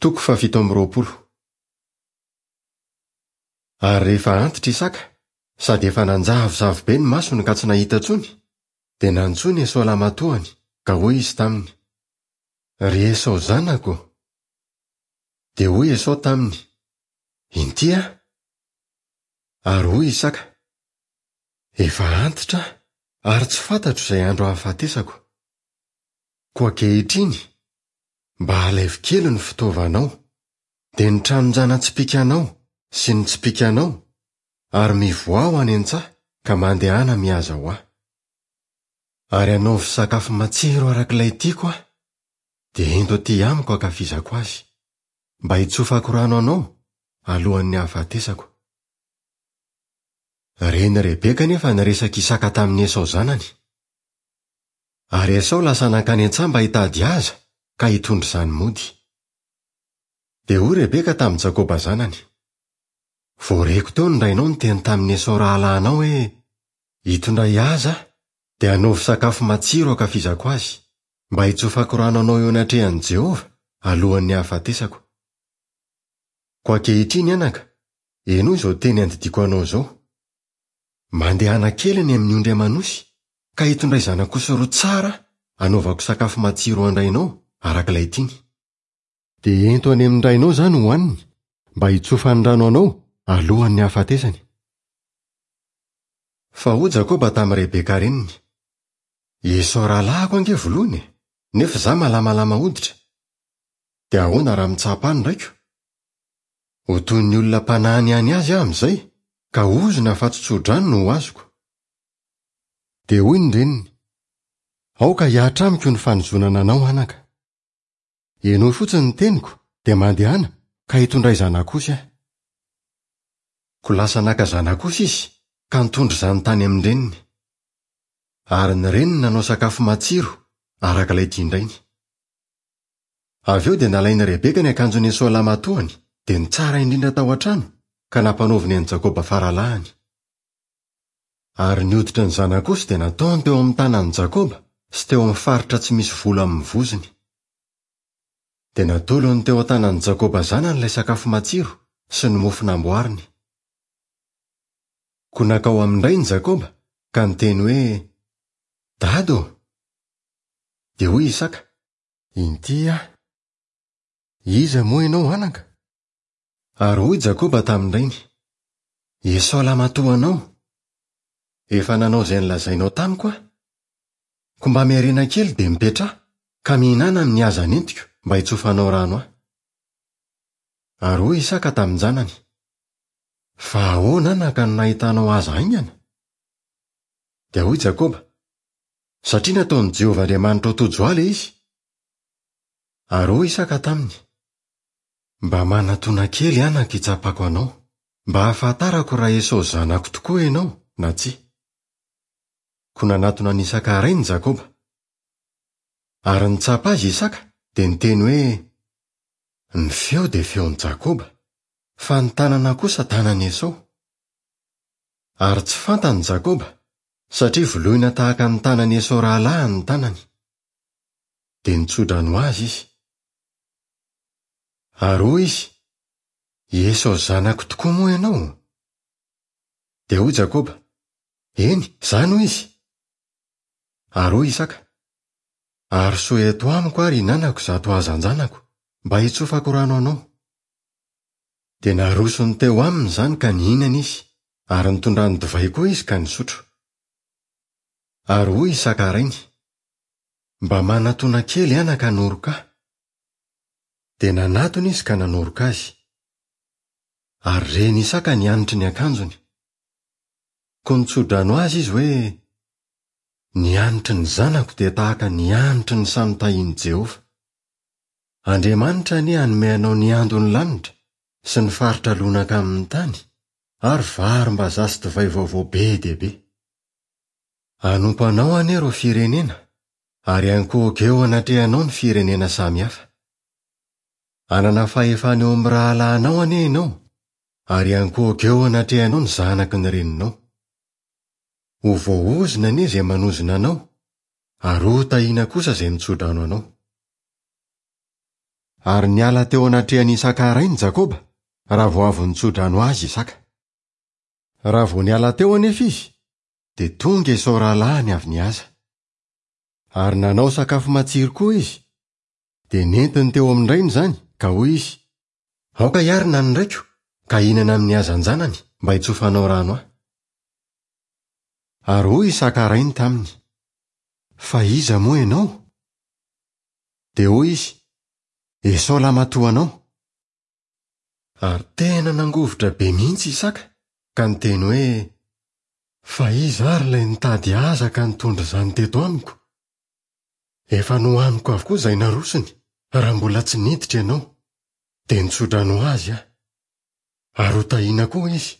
Toko 7. Ary rehefa antitra Isaka, sady efa nanjavozavo be ny masony ka tsy nahita tsony, dia nantsony Esau lamatoany, ka hoy izy taminy, "Ry Esau zanako." Dia hoy Esau taminy, "Inty aho?" Ary hoy Isaka, "Efa antitra ary tsy fantatro izay andro hahafatesako. Koa ankehitriny, mba alaivo kely ny fitaovanao, dia ny tranonjana-tsipikanao sy ny tsipikanao, ary mivoa ho any an-tsaha ka mandehana mihaza ho aho. Ary anaovy sakafo matsiro arak'ilay tiako aho, dia ento aty amiko ankafizako azy, mba hitsofako rano anao alohan'ny hahafatesako." Reny Rebeka nefa niresaka Isaka tamin'ny Esau zanany. Ary Esau lasa nankany an-tsaha mba hitady aza ka hitondry izany mody. Dia hoy Rebeka tamin'ny Jakoba zanany, "Voareko teo ny rainao niteny tamin'ny Esau rahalahinao hoe, hitondray aza dia hanaovy sakafo matsiro ankafizako azy, mba hitsofako rano anao eo anatrehan'i Jehova alohan'ny hahafatesako. Koa ankehitriny anaka, eno izao teny andidiko anao izao. Mandehana kely ny amin'ny ondry amanosy, ka hitondray zanako sy roa tsara anaovako sakafo matsiro andrainao arak'ilay tiany. Dia ento any amin'ny rainao izany hohaniny, mba hitsofany rano anao alohan'ny hahafatesany." Fa hoy Jakoba tamin'ny Rebeka reniny, "Esau rahalahiko ange volohany, nefa za malamalama hoditra. Dia ahoana raha mitsapa any raiko? Ho toy ny olona mpanahany any azy aho amin'izay, ka ozona fa tsotsodrano no ho azoko." Dia hoy ny reniny, "Aoka hiahatra amiko ny fanozonana anao anaka. Enoy fotsiny ny teniko dia mandehana ka hitondray zanak'osy aho." Ko lasa naka zanak'osy izy ka nitondry izany tany amin'ny reniny. Ary ny reniny nanao sakafo matsiro arak'ilay tiandrainy. Avy eo dia nalainy Rebeka ny akanjon'ny Esau lamatoany dia nitsara indrindra tao an-trano ka nampanaoviny an'i Jakoba faralahany. Ary nioditra ny zanak'osy dia nataony teo amin'ny tanan'i Jakoba sy teo amin'ny faritra tsy misy vola amin'ny voziny. Dia natolony teo an-tanan'i Jakoba zanan'ilay sakafo matsiro sy ny mofo namboariny. Ko nakao amindray ny Jakoba ka niteny hoe, "Dado." Dia hoy Isaka, "Inty aho. Iza moa ianao anaka?" Ary hoy Jakoba tamin'ireny, "Esau lamatoa anao. Efa nanao izay nilazainao tamiko aho. Ko mba miarena kely dia mipetraha ka mihinana amin'ny haza nentiko mba hitsofanao rano aho." Ary hoy Isaka tamin'ny zanany, "Fa ahoana naka no nahitanao aza aingana?" Dia hoy Jakoba, "Satria nataon'i Jehovah Andriamanitra ho tojo aly izy." Ary hoy Isaka taminy, "Mba manatona kely anaka hitsapako anao, mba hahafantarako raha Esau zanako tokoa ianao na tsia." Ko nanatona ny Isaka ray ny Jakoba. Ary nitsapa azy Isaka dia niteny hoe, "Ny feo dia feon'i Jakoba, fa ny tanana kosa tanan'i Esau." Ary tsy fantany Jakoba, satria voloina tahaka ny tanan'i Esau rahalahy ny tanany. Dia nitsodrano azy izy. Ary hoy izy, "Esau zanako tokoa moa ianao?" Dia hoy Jakoba, "Eny, zany hoy izy." Ary hoy Isaka, "Ary soa eto amiko ary hinanako zato hazan-janako mba hitsofako rano anao." Dia narosony teo aminy izany ka nihinana izy, ary nitondrany divay koa izy ka nisotro. Ary hoy Isaka rainy, "Mba manatona kely anaka hanoroka ahy." Dia nanatona izy ka nanoroka azy. Ary reny Isaka nianitry ny akanjony. Ko nitsodrano azy izy hoe, "Nianitry ny zanako dia tahaka nianitry ny samy tahian'i Jehova. Andriamanitra anie hanome anao ny andon'ny lanitra sy ny faritra lonaka amin'ny tany, ary varim-bazaha sy divay vaovao be dia be. Hanompanao anie reo firenena, ary hankohaka eo anatrehanao ny firenena samihafa. Hanana fahefana eo amin'ny rahalahinao anie ianao, ary hankohaka eo anatrehanao ny zanaky ny reninao. Ho voaozina anie izay manozona anao, ary ho tahiana kosa izay mitsodrano anao." Ary niala teo anatrehany Isaka iny Jakoba, raha vao avy nitsodrano azy Isaka. Raha vao niala teo anefa izy, dia tonga Esau rahalahiny avy niasa. Ary nanao sakafo matsiro koa izy, dia nentiny teo amin'ireny izany, ka hoy izy, aoka iary na niraiko, ka hinana amin'ny hazanjanany mba hitsofanao rano aho. Ary hoy Isaka iny taminy, fa iza moa ianao? Dia hoy izy, Esau lamatoa anao. Ary tena nangovitra be mihitsy Isaka, ka niteny hoe, fa iza ary ilay nitady aza ka nitondra izany teto amiko? Efa nohaniko avokoa izay narosony, raha mbola tsy niditra ianao, dia nitsodrano azy aho. Ary ho tahiana koa izy.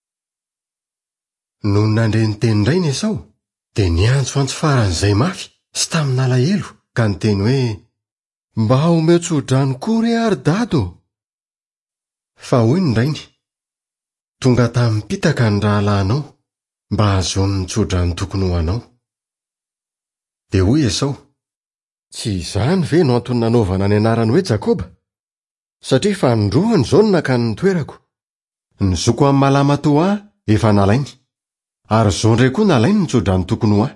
Noho nandre niteny indray ny Esau, dia niantsoantso faran'izay mafy sy tamin'ny alahelo, ka niteny hoe, mba omeo tsodrano koa re ary dado. Fa hoy ny rainy, tonga tamin'ny pitaka ny rahalahinao, mba ahazoany nitsodrano tokony ho anao. Dia hoy Esau, tsy izany ve no antony nanaovana ny anarany hoe Jakoba? Satria fa androany izao no nakany ny toerako. Ny zoko amin'ny malamatoa ahy efa nalainy, ary izao indray koa nalainy nitsodrano tokony ho ahy.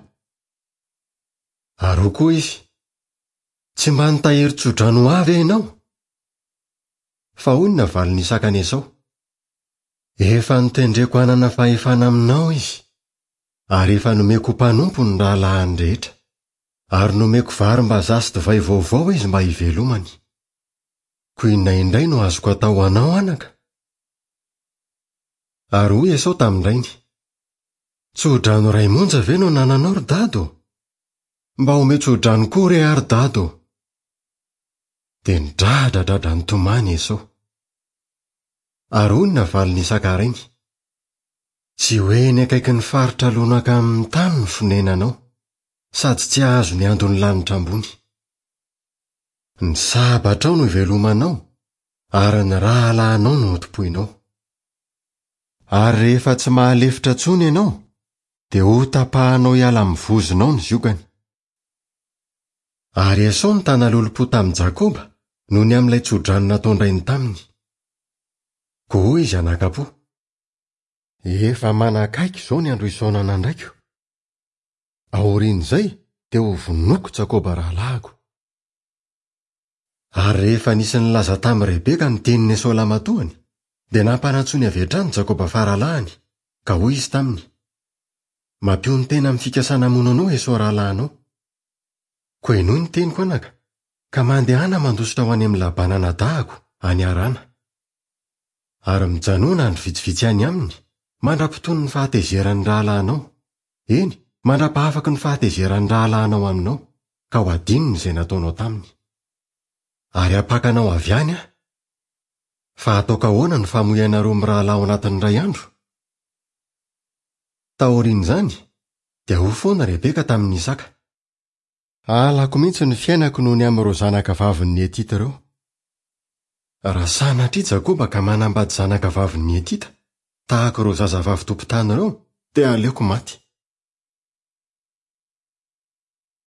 Ary koa izy, tsy mba nitahiry tsodrano avy ianao? Fa hoy ny navaliny Isaka ny Esau, efa nitendreko hanana fahefana aminao izy, ary efa nomeko mpanompo ny rahalahiny rehetra, ary nomeko vary mba zasy divay vaovao izy mba hivelomany. Ko inona indray no azoko atao anao anaka? Ary hoy Esau tamin'irainy, tsodrano ray monja ve no nananao ry dado? Mba omeo tsodrano koa re ary dado. Dia nidradradrada nitomany Esau. Ary hoy ny navaliny Isaka iny, tsy hoe ny akaiky ny faritra lonaka amin'ny tany ny fonenanao, sady tsy ahazo ny andon'ny lanitra ambony. Ny sabatrao no ivelomanao, ary ny rahalahinao no hotopoinao. Ary rehefa tsy mahalefitra tsony ianao, dia ho tapahanao hiala amin'ny vozonao ny ziokany. Ary Esau ny tana lolo-po tamin'i Jakoba noho ny amin'ilay tsodrano nataondrainy taminy. Koa hoy izy anaka-po, efa manakaiky izao ny andro isaonana andraiko. Aorian'izay dia ho vonoko Jakoba rahalahiko. Ary rehefa nisy nilaza tamin'i Rebeka ny tenin'ny Esau lamatoany, dia nampanantsony avy hatrany Jakoba faralahiny, ka hoy izy taminy, mampio ny tena amin'ny fikasana monanao Esau rahalahinao. Koa inoy ny teniko anaka, ka mandehana mandositra ho any amin'ny labanana dahako any Arana. Ary mijanona andro vitsivitsy any aminy, mandra-potony ny fahatezeran'ny rahalahinao. Eny, mandra-pahafaky ny fahatezeran'ny rahalahinao aminao, ka ho adininy izay nataonao taminy. Ary apakanao avy any aho. Fa ataoko ahoana ny famoiana roa amin'ny rahalahy ao anatin'ny ray andro? Taorian'izany, dia ho foana Rebeka tamin'ny Isaka, halako mihitsy ny fiainako noho ny amin'ireo zanaka vavin'ny Etita ireo. Raha sanatria Jakoba ka manambady zanaka vavin'ny Etita, tahaka ireo zazavavy tompon-tany ireo, dia aleoko maty.